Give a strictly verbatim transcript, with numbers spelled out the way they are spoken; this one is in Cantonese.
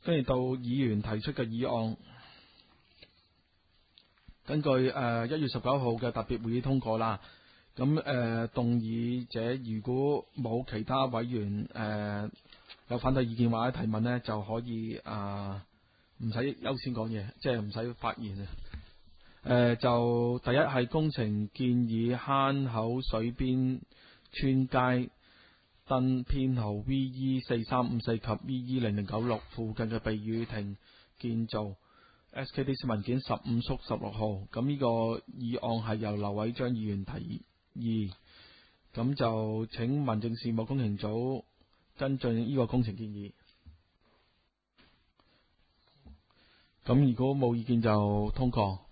跟住到議員提出嘅議案，根據誒一月十九號嘅特別會議通過啦。咁誒、呃、動議者如果冇其他委員誒、呃、有反對意見或者提問呢，就可以啊唔使優先講嘢，即係唔使發言啊。誒、呃、就第一係工程建議坑口水邊村街燈編號 V E 四三五四及 V E 零零九六附近嘅避雨亭建造 S K D C 文件十五縮十六號。咁呢個議案係由劉偉章議員提議，咁就請民政事務工程組跟進呢個工程建議。咁如果冇意見就通過。